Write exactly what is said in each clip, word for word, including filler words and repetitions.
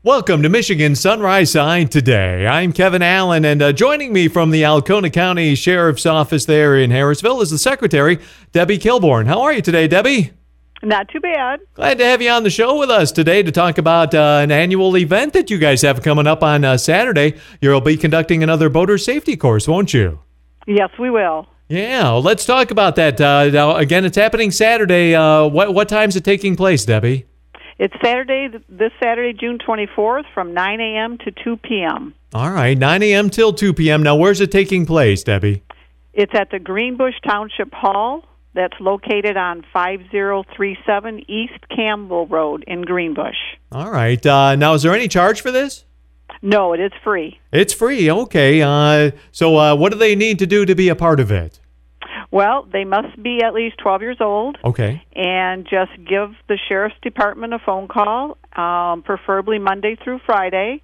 Welcome to Michigan Sunrise Sign Today. I'm Kevin Allen, and uh, joining me from the Alcona County Sheriff's Office there in Harrisville is the Secretary, Debbie Kilborn. How are you today, Debbie? Not too bad. Glad to have you on the show with us today to talk about uh, an annual event that you guys have coming up on uh, Saturday. You'll be conducting another boater safety course, won't you? Yes, we will. Yeah, well, let's talk about that. Uh, now, again, it's happening Saturday. Uh, what, what time is it taking place, Debbie? It's Saturday, this Saturday, June twenty-fourth, from nine a.m. to two p.m. All right, nine a.m. till two p.m. Now, where's it taking place, Debbie? It's at the Greenbush Township Hall. That's located on five zero three seven East Campbell Road in Greenbush. All right. Uh, now, is there any charge for this? No, it is free. It's free. Okay. Uh, so uh, what do they need to do to be a part of it? Well, they must be at least twelve years old. Okay. And just give the Sheriff's Department a phone call, um, preferably Monday through Friday,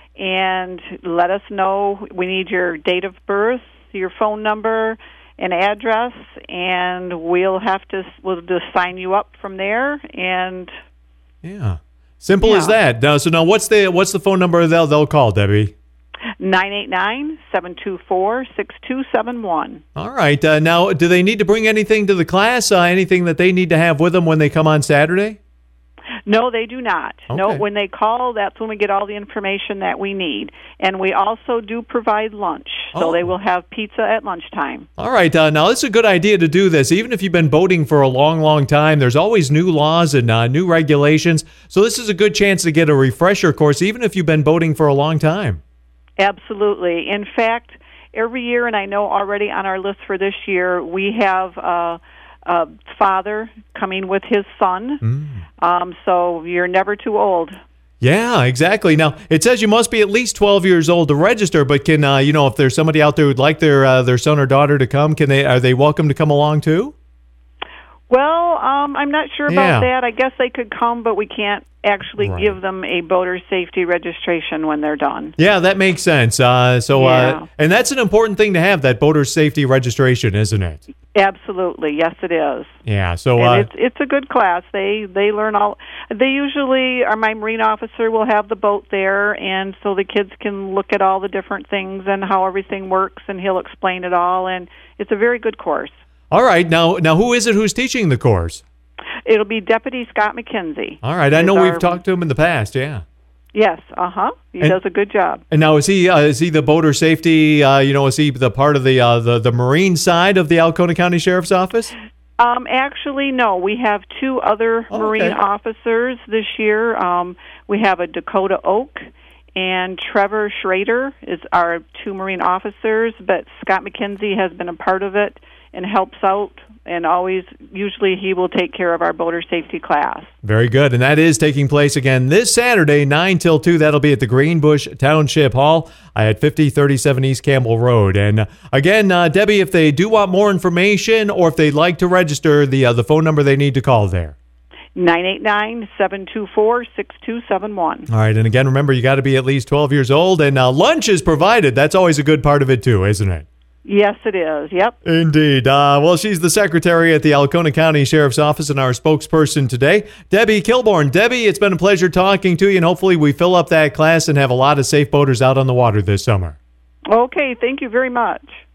and let us know. We need your date of birth, your phone number, and address, and we'll have to we'll just sign you up from there. And yeah, simple yeah. as that. Now, so now, what's the what's the phone number they'll they'll call, Debbie? nine eight nine, seven two four, six two seven one. All right. Uh, now, do they need to bring anything to the class? Uh, anything that they need to have with them when they come on Saturday? No, they do not. Okay. No, when they call, that's when we get all the information that we need. And we also do provide lunch, so Oh. they will have pizza at lunchtime. All right. Uh, now, it's a good idea to do this. Even if you've been boating for a long, long time, there's always new laws and uh, new regulations. So this is a good chance to get a refresher course, even if you've been boating for a long time. Absolutely. In fact, every year, and I know already on our list for this year, we have uh, a father coming with his son. Mm. Um, so you're never too old. Yeah, exactly. Now, it says you must be at least twelve years old to register, but can, uh, you know, if there's somebody out there who'd like their uh, their son or daughter to come, can they are they welcome to come along too? Well, um, I'm not sure about Yeah. that. I guess they could come, but we can't actually Right. give them a boater safety registration when they're done. Yeah, that makes sense. Uh, so, Yeah. uh, and that's an important thing to have, that boater safety registration, isn't it? Absolutely, yes, it is. Yeah. So, And uh, it's it's a good class. They they learn all. They usually, or my marine officer will have the boat there, and so the kids can look at all the different things and how everything works, and he'll explain it all. And it's a very good course. all right. Now, now, who is it who's teaching the course? It'll be Deputy Scott McKenzie. All right. I Is know our- we've talked to him in the past. Yeah. Yes, uh huh. He And- does a good job. And now, is he uh, is he the boater safety? Uh, you know, is he the part of the uh, the the marine side of the Alcona County Sheriff's Office? Um, actually, no. We have two other Oh, Marine okay. officers this year. Um, we have a Dakota Oak and Trevor Schrader is our two Marine officers, but Scott McKenzie has been a part of it and helps out, and always, usually he will take care of our boater safety class. Very good. And that is taking place again this Saturday, nine till two. That'll be at the Greenbush Township Hall at fifty thirty-seven East Campbell Road. And uh, again, uh, Debbie, if they do want more information or if they'd like to register, the uh, the phone number they need to call there. nine eight nine, seven two four, six two seven one. All right. And again, remember, you got to be at least twelve years old. And uh, lunch is provided. That's always a good part of it, too, isn't it? Yes, it is. Yep. Indeed. Uh, well, she's the secretary at the Alcona County Sheriff's Office and our spokesperson today, Debbie Kilborn. Debbie, it's been a pleasure talking to you, and hopefully we fill up that class and have a lot of safe boaters out on the water this summer. Okay, thank you very much.